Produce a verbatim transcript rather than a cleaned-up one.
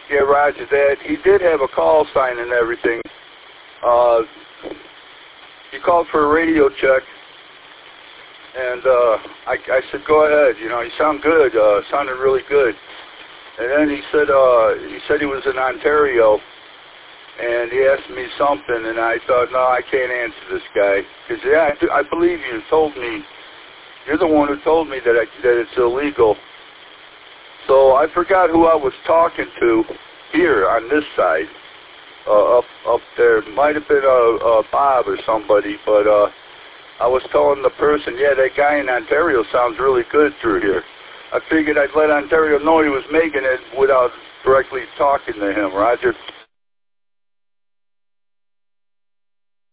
Yeah, Roger that. He did have a call sign and everything. Uh, he called for a radio check, and uh, I, I said, go ahead. You know, you sound good. Uh, sounded really good. And then he said, uh, he said he was in Ontario, and he asked me something, and I thought, no, I can't answer this guy. Because, yeah, I, do, I believe you told me, you're the one who told me that, I, that it's illegal. So I forgot who I was talking to here on this side. Uh, up up there. Might have been uh, uh, Bob or somebody, but uh, I was telling the person, yeah, that guy in Ontario sounds really good through here. I figured I'd let Ontario know he was making it without directly talking to him, Roger.